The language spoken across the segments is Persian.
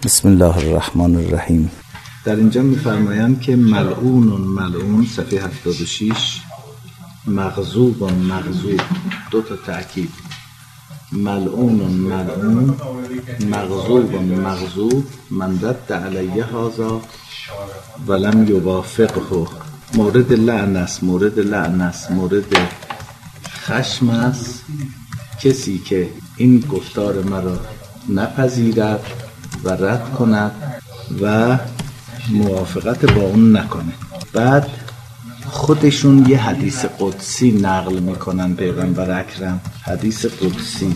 بسم الله الرحمن الرحیم. در اینجا می‌فرمایند که ملعون صفحه 76 مغضوب دو تا تأکید، ملعون مغضوب من رد علیه هذا ولم یوافقه. مورد لعن است، مورد خشم است کسی که این گفتار مرا نپذیرد و رد کند و موافقت با اون نکنه. بعد خودشون یه حدیث قدسی نقل میکنن پیغمبر اکرم. حدیث قدسی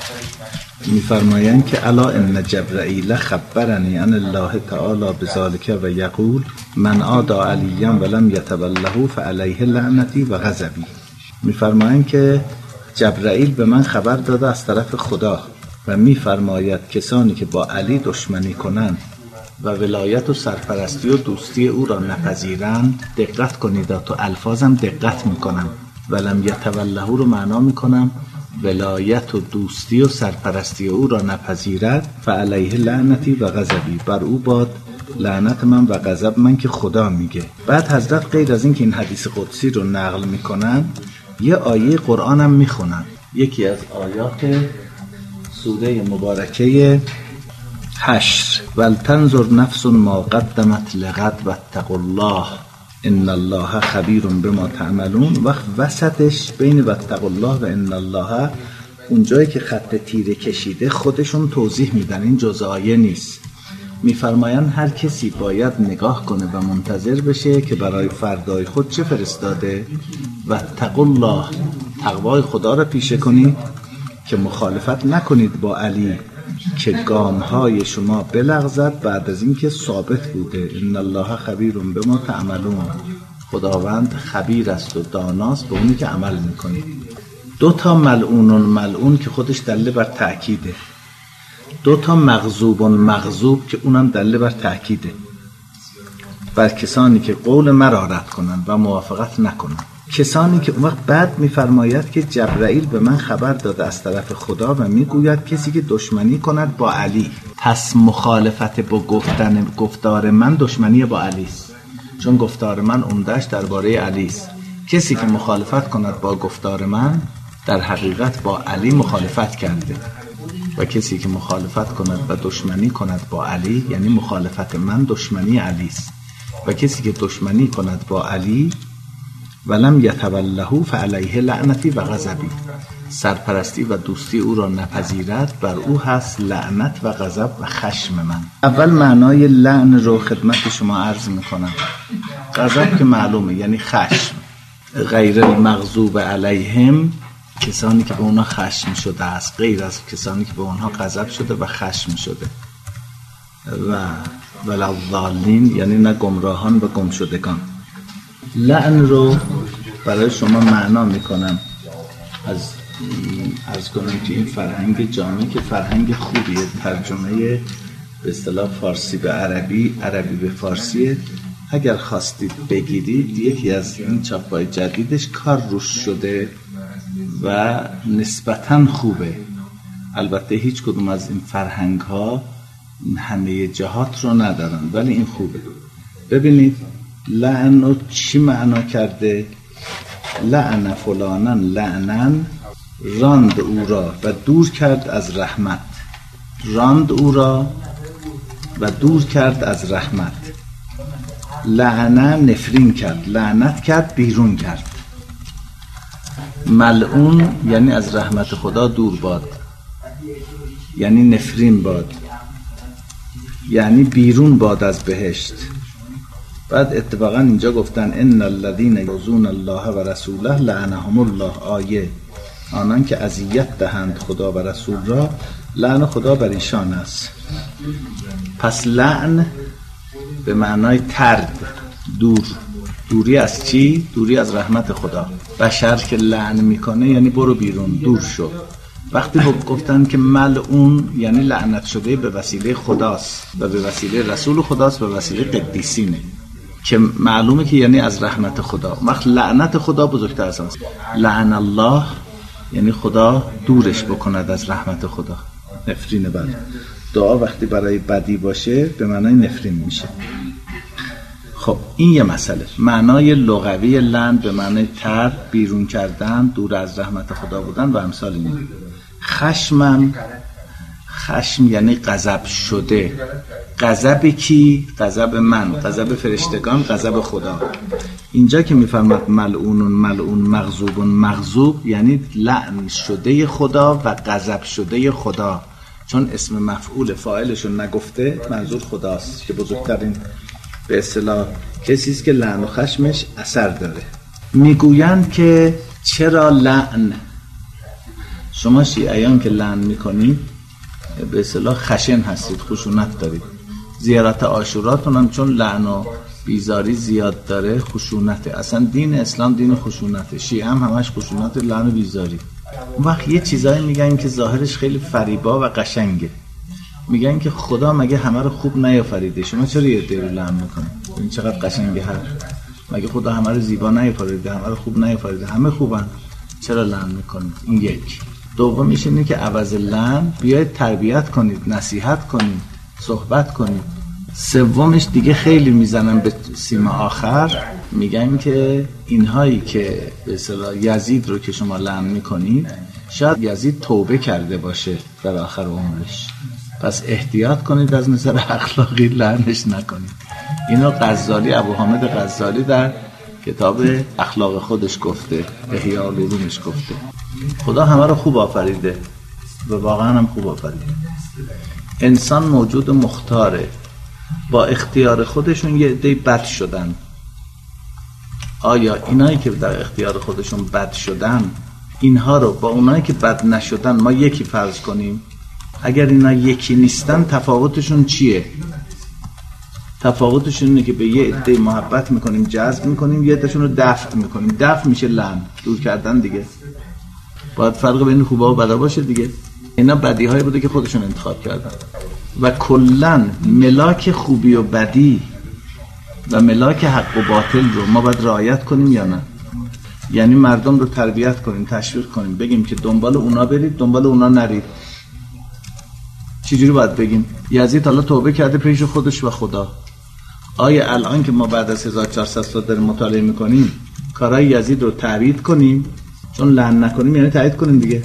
میفرمایند که الا ان جبرائیل خبرنی ان الله تعالی بذلک و یقول من عادى علیا ولم یتوله فعلیه لعنتی و غضبی. میفرمایند که جبرائیل به من خبر داده از طرف خدا و میفرماید کسانی که با علی دشمنی کنند و ولایت و سرپرستی و دوستی او را نپذیرند، دقت کنید تو الفاظم دقت میکنم، ولم یتوله رو معنا میکنم ولایت و دوستی و سرپرستی او را نپذیرد، فعلیه لعنتی و غضبی، بر او باد لعنت من و غضب من که خدا میگه. بعد حضرت غیر از این که این حدیث قدسی رو نقل میکنن یه آیه قرآن هم میخونن. یکی از آیات سوره مبارکه حشر ولتنظر نفس ما قدمت لغد واتقوا الله ان الله خبیر بما تعملون. وقت وسطش بین واتقوا الله و ان الله اونجایی که خط تیره کشیده خودشون توضیح میدن، این جزء آیه نیست. میفرمایند هر کسی باید نگاه کنه و منتظر بشه که برای فردای خود چه فرستاده. واتقوا الله، تقوای خدا را پیشه کنید که مخالفت نکنید با علی که گامهای شما بلغزد بعد از این که ثابت بوده. ان الله خبیر بما تعملون، خداوند خبیر است و داناست به اونی که عمل میکنید. دو تا ملعون که خودش دلیل بر تأکیده، دو تا مغضوب که اونم دلیل بر تأکیده، بر کسانی که قول مرا رد کنن و موافقت نکنن. کسانی که اون وقت بعد میفرماید که جبرائیل به من خبر داده از طرف خدا و میگوید کسی که دشمنی کند با علی، پس مخالفت با گفتار من دشمنی با علی است، چون گفتار من عمده‌اش درباره علی است. کسی که مخالفت کند با گفتار من در حقیقت با علی مخالفت کرده و کسی که مخالفت کند و دشمنی کند با علی یعنی مخالفت من دشمنی علی است و کسی که دشمنی کند با علی ولم یتوله فعلیه لعنتی و غضبی، سرپرستی و دوستی او را نپذیرد، بر او هست لعنت و غضب و خشم من. اول معنای لعن رو خدمت شما عرض میکنم. غضب که معلومه یعنی خشم. غیر المغضوب علیهم، کسانی که به اونها خشم شده است، غیر از کسانی که به اونها غضب شده و خشم شده. و ولضالین یعنی نه گمراهان و گمشدگان. لعن رو برای شما معنا میکنم از کنم که این فرهنگ جامعه که فرهنگ خوبیه، ترجمه به اصطلاح فارسی به عربی، عربی به فارسی. اگر خواستید بگیرید یکی از این چاپ‌های جدیدش کار روش شده و نسبتاً خوبه. البته هیچ کدوم از این فرهنگ ها همه جهات رو ندارن ولی این خوبه. ببینید لعن رو چی معنا کرده؟ لعن فلانن لعنن، راند او را و دور کرد از رحمت. راند او را و دور کرد از رحمت. لعنه نفرین کرد، لعنت کرد، بیرون کرد. ملعون یعنی از رحمت خدا دور باد، یعنی نفرین باد، یعنی بیرون باد از بهشت. بعد اتفاقا اینجا گفتن ان الذين يؤذون الله و رسوله لعنهم الله، آیه آنان که اذیت دهند خدا و رسول را لعن خدا بر ایشان است. پس لعن به معنای طرد، دوری از چی؟ دوری از رحمت خدا. بشر که لعن میکنه یعنی برو بیرون، دور شو. وقتی گفتن که ملعون یعنی لعنت شده به وسیله خداست و به وسیله رسول خداست و به وسیله قدیسینه که معلومه که یعنی از رحمت خدا. وقت لعنت خدا بزرگتر است. لعن الله یعنی خدا دورش بکند از رحمت خدا، نفرین بر. دعا وقتی برای بدی باشه به معنای نفرین میشه. خب این یه مسئله. معنای لغوی لعن به معنای طرد، بیرون کردن، دور از رحمت خدا بودن و امثال این. خشم یعنی غضب شده. غضب کی؟ غضب من، غضب فرشتگان، غضب خدا. اینجا که میفرماد ملعونون ملعون، مغضوبون مغضوب، یعنی لعن شده خدا و غضب شده خدا، چون اسم مفعول فاعلشون نگفته، منظور خداست که بزرگترین به اصطلاح کسی است که لعن و خشمش اثر داره. میگویند که چرا لعن؟ شما شیعیان که لعن میکنید به اصطلاح خشن هستید، خشونت دارید. زیارت عاشوراتون هم چون لعن و بیزاری زیاد داره خشونته. اصلا دین اسلام دین خشونته. شیعه هم همش خشونت، لعن و بیزاری. اون وقت یه چیزایی میگن که ظاهرش خیلی فریبا و قشنگه. میگن که خدا مگه همه رو خوب نیافریده؟ شما چرا یه عده رو لعن میکنید؟ این چقدر قشنگه. مگه خدا همه رو زیبا نیافریده؟ همه رو خوب نیافریده؟ همه خوبن، چرا لعن میکنید؟ این یک. دومیش اینه که عوض لعن بیاید تربیت کنید، نصیحت کنید، صحبت کنید. سومش دیگه خیلی میزنن به سیم آخر، میگن که اینهایی که به اصطلاح یزید رو که شما لعن میکنید شاید یزید توبه کرده باشه در آخر عمرش، پس احتیاط کنید از نظر اخلاقی لعنش نکنید. اینو غزالی، ابو حامد غزالی در کتاب اخلاق خودش گفته، احیاء العلومش گفته. خدا همه رو خوب آفریده و واقعا هم خوب آفریده. انسان موجود مختاره، با اختیار خودشون یه عده بد شدن. آیا اینایی که در اختیار خودشون بد شدن، اینها رو با اونایی که بد نشدن ما یکی فرض کنیم؟ اگر اینا یکی نیستن تفاوتشون چیه؟ تفاوتشون اینه که به یه عده محبت میکنیم، جذب میکنیم، یه عدهشون رو دفع میکنیم. دفع میشه لعن، دور کردن دیگه. باید فرق بین خوبا و بدا باشه دیگه. اینا بدیهایی بوده که خودشون انتخاب کردن و کلن ملاک خوبی و بدی و ملاک حق و باطل رو ما باید رعایت کنیم یا نه؟ یعنی مردم رو تربیت کنیم، تشویق کنیم، بگیم که دنبال اونا برید، دنبال اونا نرید. چجوری باید بگیم؟ یزید حالا توبه کرده پیش خودش و خدا. آیا الان که ما بعد از 1400 سال داریم مطالعه میکنیم کارهای یزید رو تایید کنیم؟ چون لعن نکنیم یعنی تایید کنیم دیگه.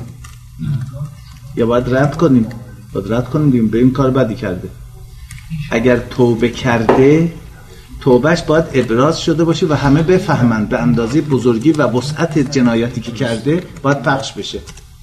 یا باید رد کنیم؟ باید رد کنیم دیگه، به این کار بدی کرده. اگر توبه کرده توبهش باید ابراز شده باشه و همه بفهمند به اندازه بزرگی و وسعت جنایتی که کرده باید پخش بشه.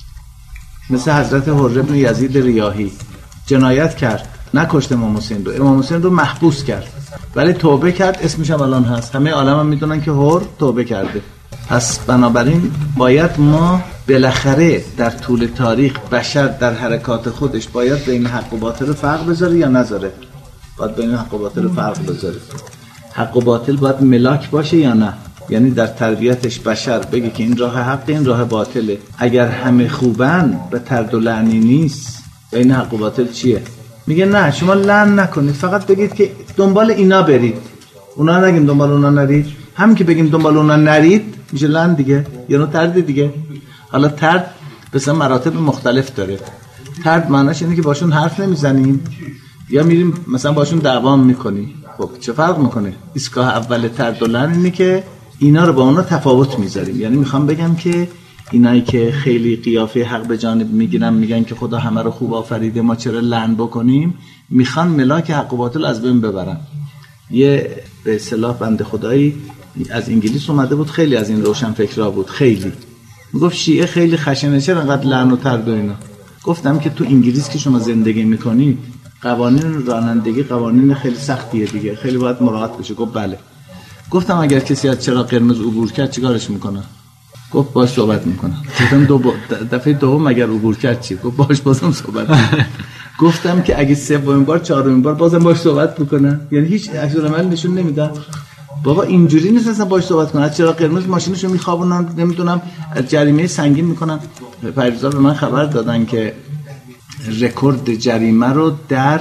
مثل حضرت حر بن یزید ریاحی جنایت کرد، نکشت امام حسین رو، امام حسین رو محبوس کرد ولی توبه کرد، اسمش هم الان هست، همه عالم هم میدونن که حر توبه کرده. پس بنابراین باید ما بالاخره در طول تاریخ بشر در حرکات خودش باید بین حق و باطل فرق بذاره یا نذاره؟ باید بین حق و باطل فرق بذاره. حق و باطل باید ملاک باشه یا نه؟ یعنی در تربیتش بشر بگه که این راه حق، این راه باطله. اگر همه خوبن و ترد و لعنی نیست، بین حق و باطل چیه؟ میگه نه شما لعن نکنید، فقط بگید که دنبال اینا برید، اونا نگیم دنبال اونا نرید. هم که بگیم دنبال اونا نرید میشه لعن دیگه، یعنی ترد دیگه. حالا ترد مثلا مراتب مختلف داره. ترد معناش اینه که باشون حرف نمیزنیم یا میریم مثلا باشون دعوا میکنیم. خب چه فرق میکنه؟ ایستگاه اول ترد و لعن اینه که اینا رو با اونا تفاوت میذاریم. یعنی میخوام بگم که اینایی که خیلی قیافه حق به جانب میگیرن، میگن که خدا همه رو خوب آفریده، ما چرا لعن بکنیم، میخوان ملاک حق و باطل از بین ببرن. یه به اصطلاح بنده خدایی از انگلیس اومده بود، خیلی از این روشن فکرها بود، خیلی میگفت شیعه خیلی خشنه، چرا انقدر لعن و ترد و اینا. گفتم که تو انگلیس که شما زندگی میکنید قوانین رانندگی قوانین خیلی سختیه دیگه، خیلی باید مراعات بشه. گفت بله. گفتم اگر کسی از چراغ قرمز عبور کرد چیکارش میکنه؟ گفت باش صحبت میکنم. گفتم دفعه دوم اگر عبور کرد چی؟ گفت باش بازم صحبت میکنم. گفتم که اگه سومین بار چهارمین بار بازم باش صحبت میکنن، یعنی هیچ عکس العمل نشون نمیدن. بابا اینجوری نیست اصلا باش صحبت کنن. از چراغ قرمز ماشینشو میخوابونن، نمیدونم جریمه سنگین میکنن. پیروزا به من خبر دادن که رکورد جریمه رو در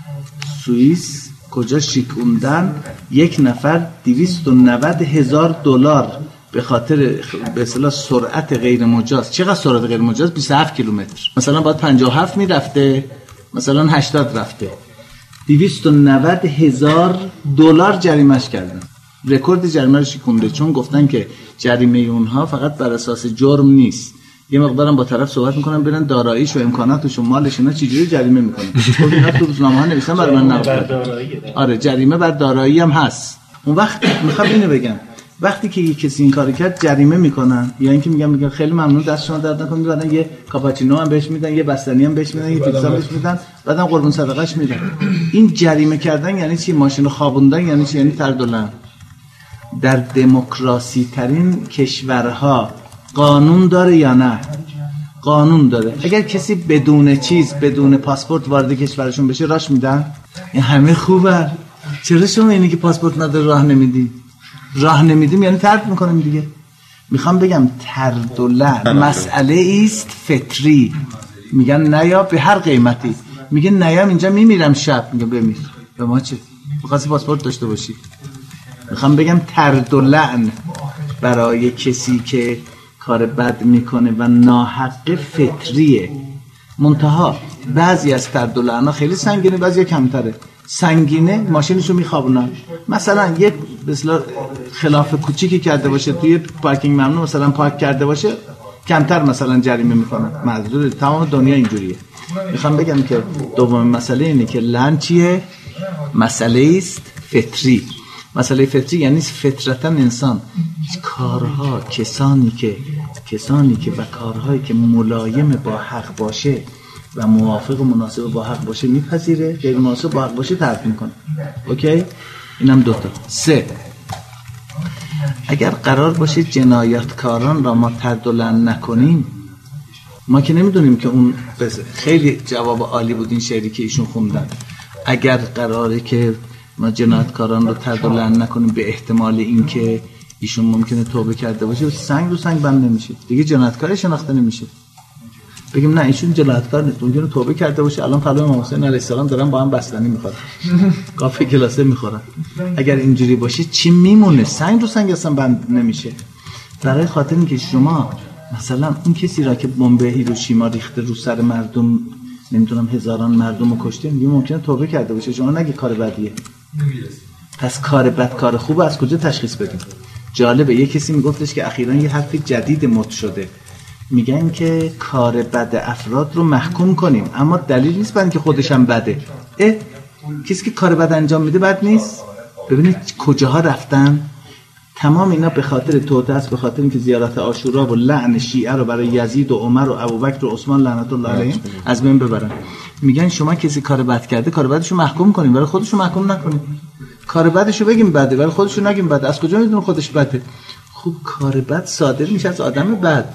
سوئیس کجا شیکوندن، یک نفر $290,000 به خاطر به اصطلاح سرعت غیر مجاز. چقدر سرعت غیر مجاز؟ 27 کیلومتر. مثلا باید 57 میرفته، مثلا 80 رفته، 290,000 دلار جریمه‌اش کردن، رکورد جریمه رو شکونده، چون گفتن که جریمه اونها فقط بر اساس جرم نیست، یه مقدارم با طرف صحبت میکنن ببینن داراییش و امکاناتش و مالش اینا چجوری جریمه میکنن. خب اینا تو روزنامه‌ها نوشتن برای من نقل. آره جریمه بر دارایی هم هست. اون وقت میخوام اینو بگم، وقتی که کسی این کارو کرد جریمه میکنن، یا اینکه میگن خیلی ممنون دست شما درد نکنه، بعدن یه کاپاچینو هم بهش میدن، یه بستنی هم بهش میدن، یه پیتزا بهش میدن، بعدن قربون صدقه‌اش میدن. این جریمه کردن یعنی چی؟ ماشینو خوابوندن یعنی چی؟ یعنی تردلن. در دموکراسی ترین کشورها قانون داره یا نه؟ قانون داره. اگر کسی بدون پاسپورت وارد کشورشون بشه راش میدن؟ این همه خوبه. چرا شما اینی که پاسپورت نداره راه نمیدی؟ راه نمیدیم یعنی طرد میکنیم دیگه. میخوام بگم طرد و لعن مسئله است فطری. میگن نیا به هر قیمتی، میگه نیام اینجا میمیرم شب، میگه بمیر. به ما چه؟ میخواستی پاسپورت داشته باشی. میخوام بگم طرد و لعن برای کسی که کار بد میکنه و ناحق فطریه. منتها بعضی از طرد و لعن‌ها خیلی سنگینه، بعضی کمتره. سنگینه ماشینشو میخوابونن، مثلا یه مثلا خلاف کوچیکی کرده باشه توی پارکینگ ممنوع مثلا پارک کرده باشه، کمتر مثلا جریمه میکنن. معذور تمام دنیا اینجوریه. میخوام بگم که دومین مسئله اینه که لعن چیه؟ مسئله است فطری. مسئله فطری یعنی فطرتاً انسان کارها کسانی که و کارهایی که ملایم با حق باشه و موافق و مناسب با حق باشه میپذیره، غیر مناسب با حق باشه ترک میکنه. اوکی؟ اینم دوتا. 3. اگر قرار باشه جنایتکاران را ما طرد و لعن نکنیم، ما که نمیدونیم که اون خیلی جواب عالی بود این شعری که ایشون خوندن. اگر قراره که ما جنایتکاران رو طرد و لعن نکنیم به احتمال اینکه ایشون ممکنه توبه کرده باشه، سنگ رو سنگ بند نمیشه دیگه، جنایتکار شناخته نمیشه. بگیم نه ایشون جنایتکار نیست، ممکنه توبه کرده باشه، الان پلو امام حسین علیه السلام دارن با هم بستنی میخورن، کافه کلاسه میخورن. اگر اینجوری باشه چی میمونه؟ سنگ رو سنگ اصلا بند نمیشه. برای خاطر اینکه شما مثلا اون کسی را که بمب هیروشیما ریخته رو سر مردم، نمیدونم هزاران مردم رو کشته، میگه ممکنه توبه کرده باشه، شما نگی کار بدیه. پس کار بد کار خوب از کجا تشخیص بدیم؟ جالبه یه کسی میگفتش که اخیراً یه حرف جدید مد شده، میگن که کار بد افراد رو محکوم کنیم، اما دلیل نیست برای اینکه خودش هم بده. کسی که کار بد انجام میده بد نیست؟ ببینید کجاها رفتن. تمام اینا به خاطر توطئه است، به خاطر اینکه زیارت عاشورا و لعن شیعه رو برای یزید و عمر و ابوبکر و عثمان لعنت الله علیهم از بین ببرن. میگن شما کسی کار بد کرده کار بدشو محکوم کنیم، ولی خودشو محکوم نکنیم. کار بدشو بگیم بده ولی خودشو نگیم بده. از کجا میدونم خودش بده؟ خب کار بد صادر میشه از آدم بد.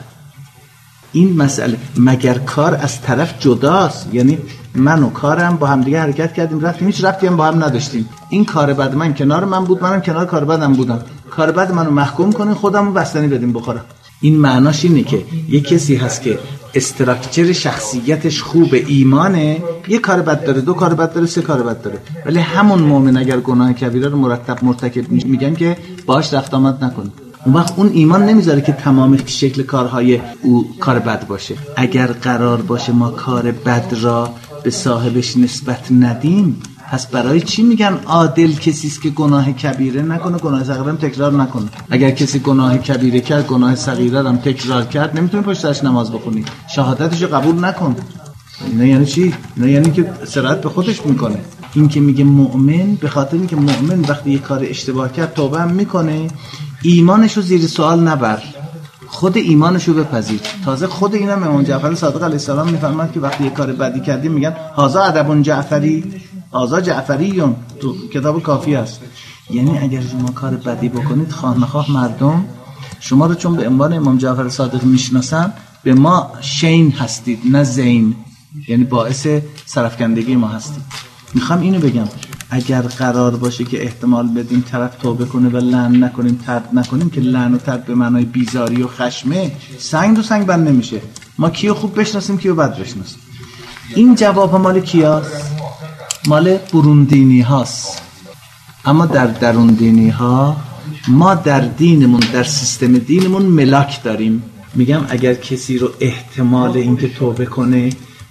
این مسئله مگر کار از طرف جداست؟ یعنی من و کارم با هم دیگه حرکت کردیم رفتیم، هیچ ربطی هم با هم نداشتیم. این کار بد من کنار من بود، منم کنار کار بدم بودم. کار بد منو محکوم کنین، خودمو بستنی بدیم بخورم. این معناش اینه که یک کسی هست که استراکچر شخصیتش خوب، ایمانه، یک کار بد داره، 2 کار بد داره، 3 کار بد داره، ولی همون مؤمن اگر گناه کبیره رو مرتکب میگن که باهاش رفت آمد نکنه. اون وقت اون ایمان نمیذاره که تمام شکل کارهای او کار بد باشه. اگر قرار باشه ما کار بد را به صاحبش نسبت ندیم، پس برای چی میگن عادل کسی است که گناه کبیره نکنه، گناه صغیره هم تکرار نکنه؟ اگر کسی گناه کبیره کرد، گناه صغیره هم تکرار کرد، نمیتونی پشت سرش نماز بخونی، شهادتشو قبول نکن. اینا یعنی چی؟ اینا یعنی که سرعت به خودش میکنه. این که میگه مؤمن، به خاطر اینکه مؤمن وقتی یه کار اشتباه کرد توبه هم میکنه، ایمانشو زیر سوال نبر، خود ایمانشو بپذیر. تازه خود اینم امام جعفر صادق علیه السلام میفرماد که وقتی یه کار بدی کردی میگن هذا ادب جعفری، هذا جعفریون، تو کتاب کافی است. یعنی اگر شما کار بدی بکنید، خواه نخواه مردم شما رو چون به عنوان امام جعفر صادق میشناسن، به ما شین هستید نه زین، یعنی باعث سرفکندگی ما هستید. میخوام اینو بگم، اگر قرار باشه که احتمال بدیم طرف توبه کنه و لعن نکنیم، طرد نکنیم، که لعن و طرد به معنای بیزاری و خشمه، سنگ رو سنگ بند نمیشه. ما کیو خوب بشناسیم کیو بد بشناسیم. این جواب مال کیاست؟ مال بروندینی هاست. اما در درون دینی ها ما در دینمون، در سیستم دینمون ملاک داریم. میگم اگر کسی رو احتمال اینکه توبه کنه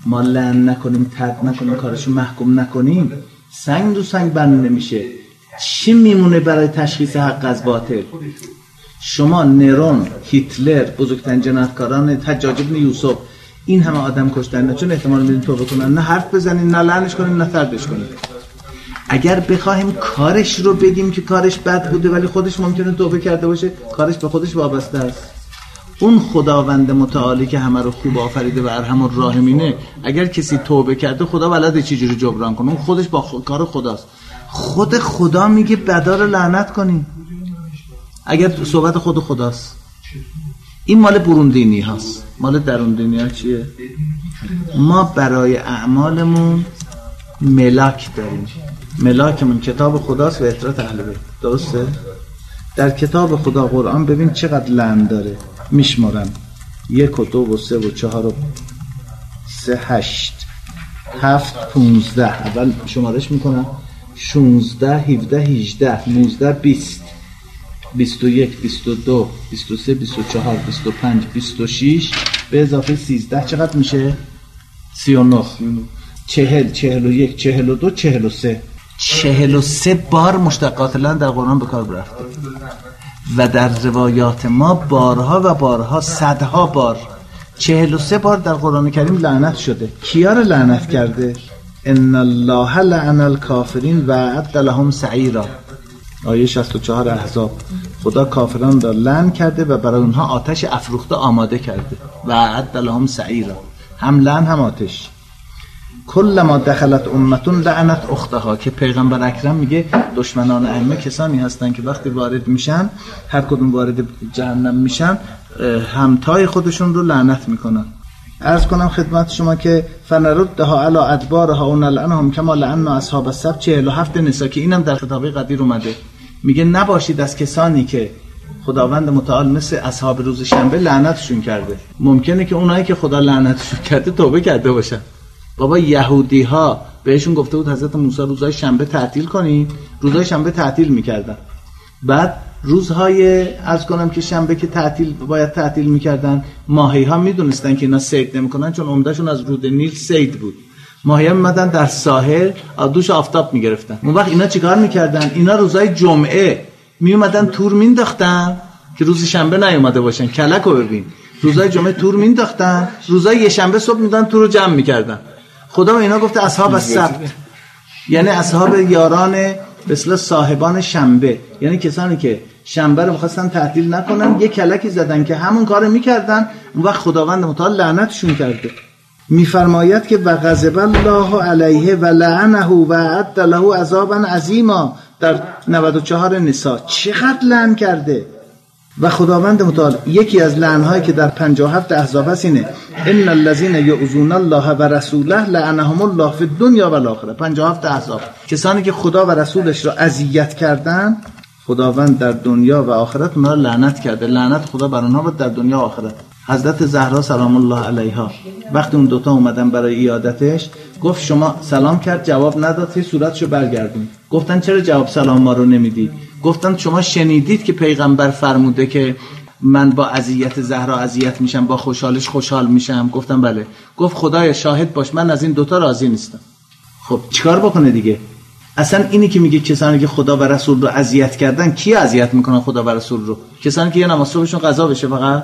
ما لعن نکنیم، طرد نکنیم، کارشو محکوم نکنیم، سنگ رو سنگ بند نمیشه. چی میمونه برای تشخیص حق از باطل؟ شما نرون، هیتلر، بزرگترین جنایتکاران، حجاج بن یوسف، این همه آدم کشتن، نه چون احتمال میدین توبه کنن، نه حرف بزنین، نه لعنش کنین، نه طردش کنین. اگر بخوایم کارش رو بگیم که کارش بد بوده ولی خودش ممکنه توبه کرده باشه، کارش به خودش وابسته است. اون خداوند متعالی که همه رو خوب آفریده و ارحم الراحمینه، اگر کسی توبه کرده خدا بلده چه جوری جبران کنه، اون خودش با کار خداست. خود خدا میگه بدا رو لعنت کنین اگر صحبت خود خداست. این مال برون دینی هاست. مال درون دینی ها چیه؟ ما برای اعمالمون ملاک داریم. ملاکمون کتاب خداست و اطاعت اهل بیت. درسته؟ در کتاب خدا قرآن ببین چقدر لعن داره، میشمارن 1 و 2 و 3 و 4 و 3 8 7 15. اول شمارش میکنم 16 17 18 19 20 21 22 23 24 25 26 به اضافه 13 چقدر میشه؟ 39 40 41 42 43. 43 بار مشتقات لعن در قرآن به کار رفته و در روایات ما بارها و بارها، صدها بار، 43 بار در قرآن کریم لعنت شده. کیا رو لعنت کرده؟ ان الله لعن الکافرین و اعد لهم سعیرا. آیه 64 احزاب. خدا کافران را لعن کرده و برای اونها آتش افروخته آماده کرده. و اعد لهم سعیرا، هم لعن هم آتش. کل ما دخلت امتون لعنت اختها، که پیغمبر اکرم میگه دشمنان ائمه کسانی هستن که وقتی وارد میشن، هر کدوم وارد جهنم میشن، همتای خودشون رو لعنت میکنن. عرض کنم خدمت شما که فنردها علی ادبارها و نلعنهم کما لعنا اصحاب السبت. 47 نساء که اینم در خطابه قدیر اومده، میگه نباشید از کسانی که خداوند متعال مثل اصحاب روز شنبه لعنتشون کرده. ممکنه که اونایی که خدا لعنتشون کرده توبه کرده باشن. بابا یهودی ها بهشون گفته بود حضرت موسی روزهای شنبه تعطیل کنید، روزهای شنبه تعطیل میکردن. بعد روزهای عرض کنم که شنبه که باید تعطیل میکردن، ماهی ها میدونستن که اینا صید نمیکنن چون عمدهشون از رود نیل صید بود. ماهی ها میمدن در ساحل دوش آفتاب میگرفتن. اون وقت اینا چیکار میکردن؟ اینا روزهای جمعه میومدن تور مینداختن که روز شنبه نیومده باشن. کلکو ببین، روزهای جمعه تور مینداختن، روزهای یه شنبه صبح میدن تور رو جمع میکردن. خدا به اینا گفته اصحاب السبت، یعنی اصحاب یاران به اصطلاح صاحبان شنبه، یعنی کسانی که شنبه رو می‌خواستن تعطیل نکنن، یه کلکی زدن که همون کارو می‌کردن. اون وقت خداوند متعال لعنتشون کرده. می‌فرماید که و غضب الله علیه و لعنه و اعد له عذابا عظیما در 94 نساء. چقدر لعن کرده. و خداوند متعال یکی از لعنهایی که در 57 احزاب هست اینه ان الذين يؤذون الله و رسوله لعنهم الله فی الدنیا و الاخره. 57 احزاب، کسانی که خدا و رسولش را اذیت کردن، خداوند در دنیا و آخرت اونها را لعنت کرده. لعنت خدا بر اونها بود در دنیا و آخرت. حضرت زهرا سلام الله علیها وقتی اون دوتا اومدن برای عیادتش، گفت شما سلام کرد جواب نداد، صورتشو برگردون. گفتن چرا جواب سلام ما رو نمیدی؟ گفتن شما شنیدید که پیغمبر فرموده که من با اذیت زهرا اذیت میشم، با خوشحالش خوشحال میشم؟ گفتم بله. گفت خدای شاهد باش من از این دوتا راضی نیستم. خب چیکار بکنه دیگه؟ اصلا اینی که میگه کسانی که خدا و رسول رو اذیت کردن، کی اذیت میکنن خدا و رسول رو؟ کسانی که یه نماز صبحشون قضا بشه فقط،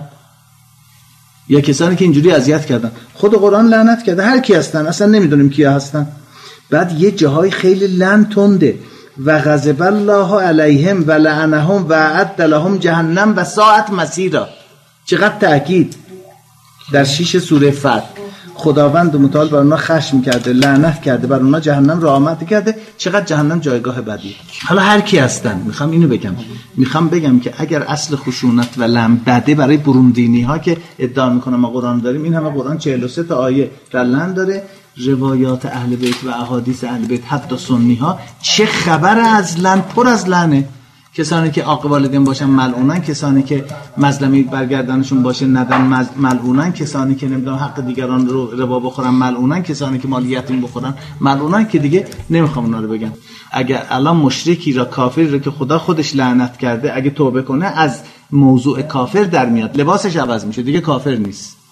یا کسانی که اینجوری اذیت کردن؟ خود قرآن لعنت کرده. هر کی هستن اصلا نمیدونیم کیا هستن. بعد یه جاهای خیلی لعن تنده. و غضب الله علیهم و لعنهم و اعد لهم جهنم و ساعت مصیرا. چقدر تأکید در 6 سوره فتح. خداوند متعال بر اونها خشم کرده، لعنت کرده، بر اونها جهنم را آماده کرده. چقدر جهنم جایگاه بدی. حالا هر کی هستن، میخوام اینو بگم، میخوام بگم که اگر اصل خشونت و لعن بده برای برون دینی ها که ادعا میکنن ما قرآن داریم، این همه قرآن 43 تا آیه در لعن داره. روایات اهل بیت و احادیث اهل بیت حتی سنی ها چه خبر از لعن، پر از لعنه. کسانی که عاق والدین باشن ملعونن، کسانی که مظلمی برگردنشون باشه ندن ملعونن، کسانی که نمیدونم حق دیگران رو ربا بخورن ملعونن، کسانی که مال یتیم بخورن ملعونن، که دیگه نمیخوام اونا رو بگم. اگر الان مشرکی را، کافری را که خدا خودش لعنت کرده، اگه توبه کنه از موضوع کافر در میاد، لباسش عوض میشه، دیگه کافر نیست.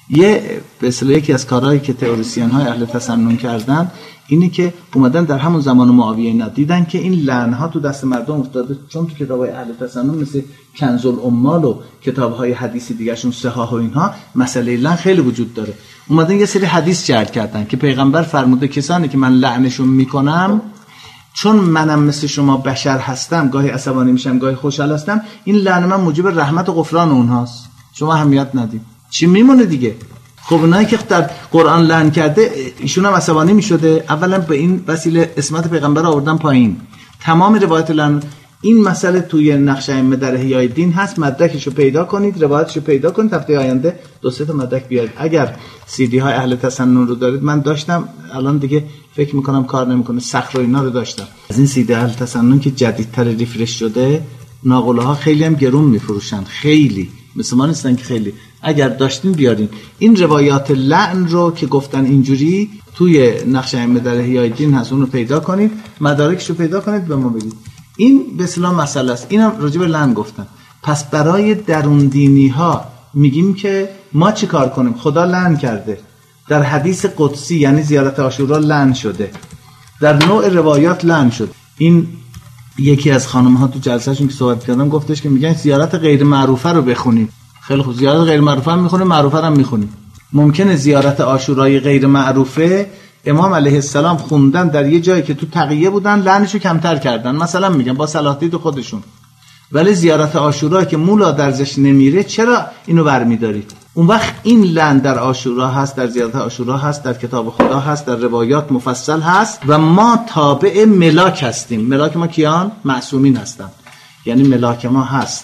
به اصطلاح یکی از کارهایی که تئوریسین های اهل تسنن کردن اینه که اومدن در همون زمان معاویه اینا دیدن که این لعن ها تو دست مردم افتاده، چون تو کتابای اهل تسنن مثل کنز الامال و کتاب‌های حدیثی دیگه‌شون صحاح و اینها مسئله لعن خیلی وجود داره. اومدن یه سری حدیث جعل کردن که پیغمبر فرموده کسانی که من لعنشون میکنم چون منم مثل شما بشر هستم، گاهی عصبانی میشم گاهی خوشحال هستم، این لعن من موجب رحمت و غفران اونهاست، شما اهمیت ندید. چی میمونه دیگه؟ خب اونایی که در قرآن لعن کرده ایشون هم عصبانی میشده، اولا به این وسیله اسمت پیغمبر آوردن پایین. تمام روایت لعن این مسئله توی نقش ائمه در احیای دین هست، مدرکشو پیدا کنید، روایتشو پیدا کنید، هفته آینده 2-3 تا مدرک بیارید. اگر سی دی های اهل تسنن رو دارید، من داشتم الان دیگه فکر میکنم کار نمیکنه، صخر و اینا رو داشتم، از این سی دی اهل تسنن که جدیدتر ریفرش شده، ناقله ها خیلی هم گرون میفروشن، خیلی مثل ما نیستن که خیلی. اگر داشتین بیارین این روایات لعن رو که گفتن اینجوری توی نقش ائمه در احیای دین هست، اون رو پیدا کنید، مدارکشو پیدا کنید به ما بدید. این به اصطلاح مسئله است. اینم راجع به لعن گفتن. پس برای درون دینی ها میگیم که ما چی کار کنیم؟ خدا لعن کرده، در حدیث قدسی یعنی زیارت عاشورا لعن شده، در نوع روایات لعن شد. این یکی از خانم ها تو جلسهشون که صحبت کردن گفتش که میگن زیارت غیر معروفه رو بخونیم. خیلی خوب، زیارت غیر معروفه هم میخونیم، معروفه هم میخونیم. ممکنه زیارت عاشورای غیر معروفه امام علیه السلام خوندن در یه جایی که تو تقیه بودن، لعنشو کمتر کردن، مثلا میگن با صلاح دید خودشون، ولی زیارت عاشورا که مولا درزش نمیره چرا اینو برمیدارید؟ اون وقت این لعن در عاشورا هست، در زیارت عاشورا هست، در کتاب خدا هست، در روایات مفصل هست و ما تابع ملاک هستیم. ملاک ما کیان؟ معصومین هستن. یعنی ملاک ما هست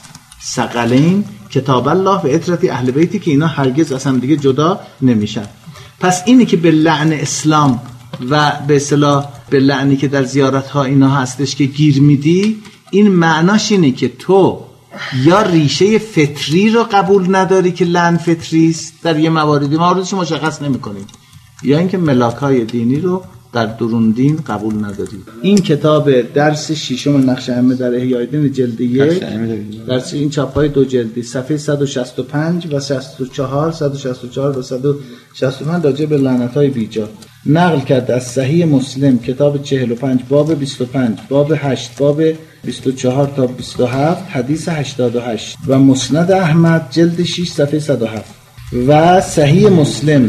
ثقلین، کتاب الله و اطرت اهل بیتی که اینا هرگز از هم دیگه جدا نمیشن. پس اینی که به لعن اسلام و به اصطلاح به لعنی که در زیارت ها اینا هستش که گیر میدی، این معناش اینه که تو یا ریشه فطری رو قبول نداری که لعن فطری است در یه مواردش مشخص نمی‌کنی، یا اینکه ملاک‌های دینی رو در درون دین قبول نداری. این کتاب درس ششم نقش ائمه در احیای دین جلد 1 درس این چاپ‌های 2 جلدی صفحه 165 و 64 164 و 165 راجع به لعنت‌های بیجا نقل کرده از صحیح مسلم کتاب 45 باب 25 باب 8 باب 24 تا 27 حدیث 88 و مسند احمد جلد 6 صفحه 107 و صحیح مسلم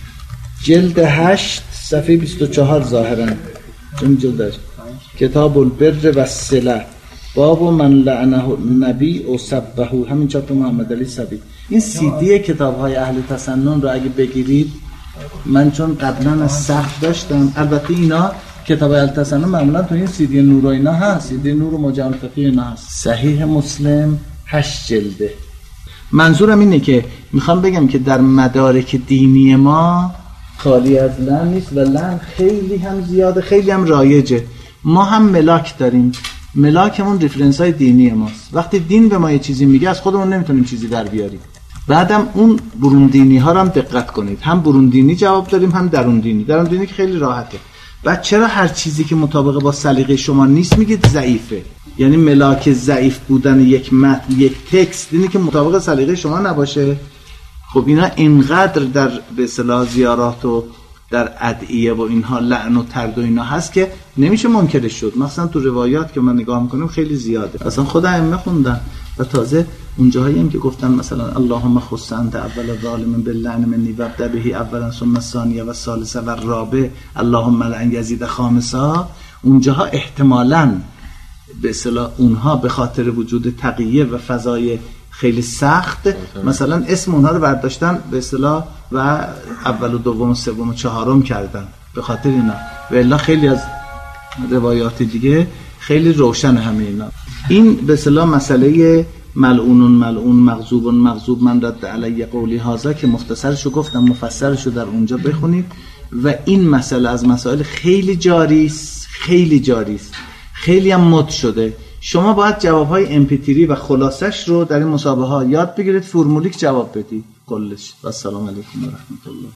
جلد 8 صفحه 24 ظاهرا چون جلدش کتاب البر و الصله باب من لعنه النبی و سبه، همین چاپ محمد علی صبی. این سی دی کتاب‌های اهل تسنن رو اگه بگیرید، من چون قبلا از صحف داشتم، البته اینا کتاب اهل تسنن معمولا تو این سی دی نور و اینا هست، سی دی نور و مجمع الفقه اینا هست. صحیح مسلم 8 جلده. منظورم اینه که میخوام بگم که در مدارک دینی ما خالی از لعن نیست و لعن خیلی هم زیاده، خیلی هم رایجه. ما هم ملاک داریم، ملاکمون ریفرنس های دینی ماست. وقتی دین به ما یه چیزی میگه از خودمون نمیتونیم چیزی در بیاریم. بعدم اون برون دینی ها رو هم دقت کنید، هم برون دینی جواب داریم هم درون دینی. درون دینی که خیلی راحته. بعد چرا هر چیزی که مطابق با سلیقه شما نیست میگید ضعیفه؟ یعنی ملاک ضعیف بودن یک متن، یک تکست اینه که مطابق سلیقه شما نباشه. خب اینا اینقدر در به اصطلاح زیارات و در ادعیه و اینها لعن و طرد و اینا هست که نمیشه منکرش شد. مثلا تو روایات که من نگاه میکنم خیلی زیاده، اصلا خود ائمه خوندن و تازه اونجاهایی هم که گفتن مثلا اللهم خص انت اول ظالم باللعن منی وابدا به اولا ثم الثانیه و الثالثه و الرابع اللهم لعن یزید خامسا، اونجاها احتمالاً به اصطلاح اونها به خاطر وجود تقیه و فضای خیلی سخت مثلا اسم اونها رو برداشتن به اصطلاح و اول و دوم و سوم و چهارم کردن به خاطر اینا، و الا خیلی از روایات دیگه خیلی روشن همه اینا. این به اصطلاح مسئله ملعون مغضوب من رد علی قولی هذا که مختصرشو گفتم، مفصلشو در اونجا بخونید. و این مسئله از مسائل خیلی جاری است، خیلی هم مد شده. شما باید جوابهای امپیتری و خلاصش رو در این مسابقه ها یاد بگیرید، فرمولیک جواب بدید کلش. و السلام علیکم و رحمت الله.